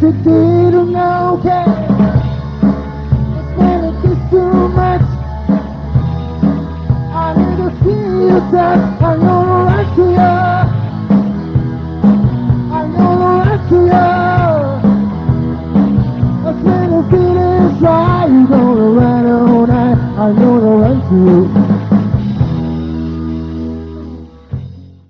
you didn't know, okay? It's when it gets too much. I need to see you touch. I'm gonna run to you. I'm gonna run to you. That's when the feeling's right. You're gonna run all night. I'm gonna run to you.